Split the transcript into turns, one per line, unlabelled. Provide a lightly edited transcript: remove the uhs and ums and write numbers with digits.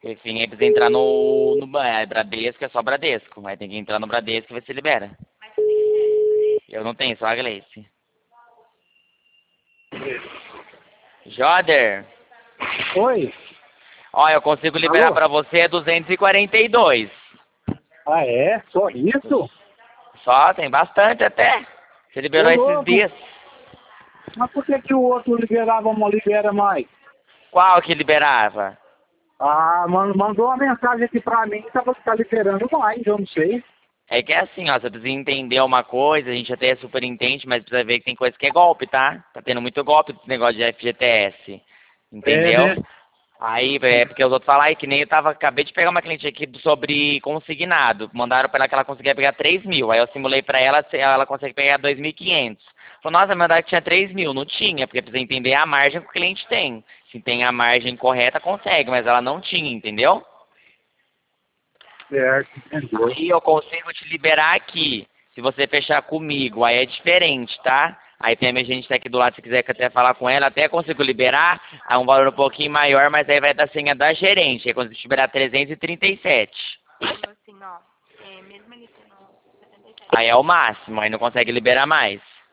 Enfim, aí precisa entrar no Bradesco, é só Bradesco. Aí tem que entrar no Bradesco e ver se libera. Eu não tenho, só a Gleice. Joder,
Oi?
ó, eu consigo liberar
Alô?
pra você 242.
Ah, é? Só isso?
Só, tem bastante até. Você
Ô,
liberou esses
louco.
dias.
Mas por que o outro liberava, não libera mais?
Qual que liberava?
Ah, mandou uma mensagem aqui pra mim, tá liberando mais, eu não sei.
É que é assim, ó, você precisa entender uma coisa, a gente até super entende, mas precisa ver que tem coisa que é golpe, tá? Tá tendo muito golpe desse negócio de FGTS.
É,
Entendeu?
né?
Aí, é porque os outros falam aí que nem acabei de pegar uma cliente aqui sobre consignado. Mandaram pra ela que ela conseguia pegar 3 mil. Aí eu simulei pra ela, se ela consegue pegar 2.500. Falou, nossa, mandaram que tinha 3 mil. Não tinha, porque precisa entender a margem que o cliente tem. Se tem a margem correta, consegue, mas ela não tinha, entendeu?
Certo, entendeu?
Aí eu consigo te liberar aqui. Se você fechar comigo, aí é diferente, tá? Aí tem a minha gente aqui do lado, se quiser que até falar com ela, até consigo liberar, é um valor um pouquinho maior, mas aí vai dar senha da gerente, aí consigo te liberar 337.
Falou assim, ó, mesmo ele tendo 77.
Aí é o máximo, aí não consegue liberar mais.